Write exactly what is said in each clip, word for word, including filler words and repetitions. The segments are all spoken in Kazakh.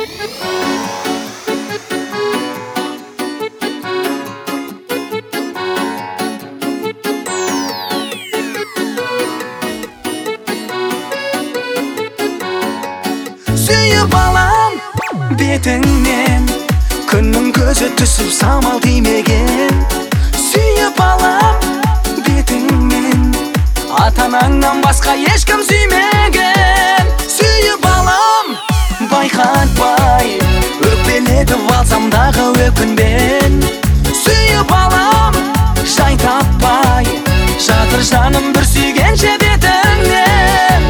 Sүйіп алам бетіңнен, күннің көзі түсіп самал тимеген. Сүйіп алам бетіңнен, ата-анаңнан басқа ешкім сүймеген. Сүйіп алам байқатпай, өкпелетіп алсам дағы өкінбен. Сүйіп алам жай таппай, жатыр жаным бір сүйгенше бетіңнен.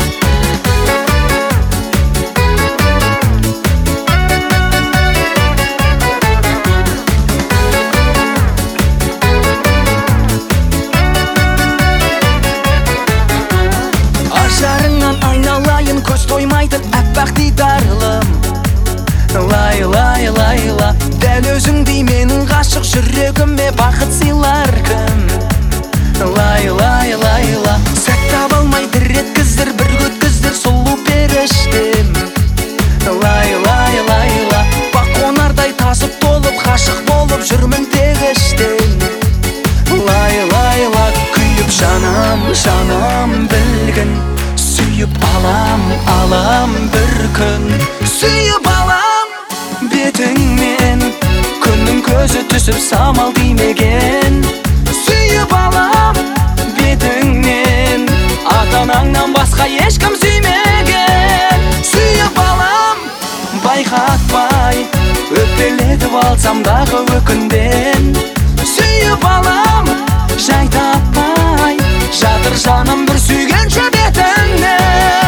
Ажарыңнан айналайын, көз тоймайтын әппақ дидарлым. Лай, лай, лайла, дәл өзіңдей менің ғашық жүрегіме бақыт сыйлар кім? Лай, лай, лайла, сәт таба алмай бір еткіздір, бір өткіздір сұлу періштем. Лай, лай, лайла, бақ қонардай тасып толып, ғашық болып жүрмін тек іштен. Лай, лайла, күйіп жанам, жанам білгін, сүйіп алам, алам бір күн. Сүйіп алам бетіңнен, күннің көзі түсіп самал тимеген. Сүйіп алам бетіңнен, ата-анаңнан басқа ешкім сүймеген. Сүйіп алам байқатпай, өкпелетіп алсам дағы өкінбен. Сүйіп алам жай таппай, жатыр жаным бір сүйгенше бетіңнен.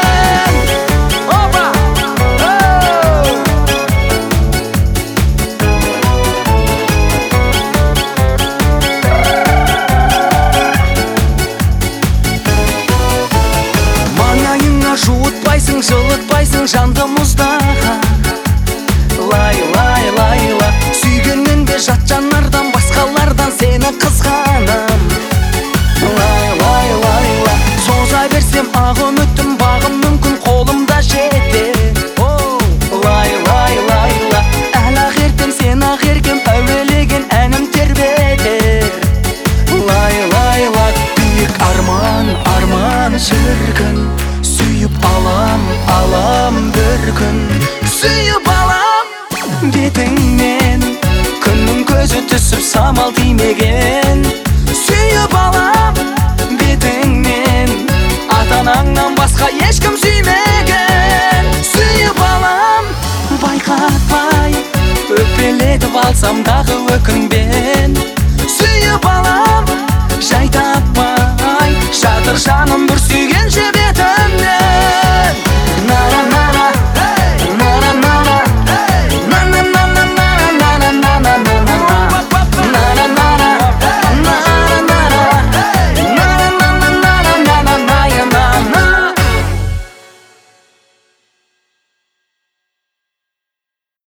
Опа! Маңайыңа жуытпайсың, жылытпайсың жанды мұздай.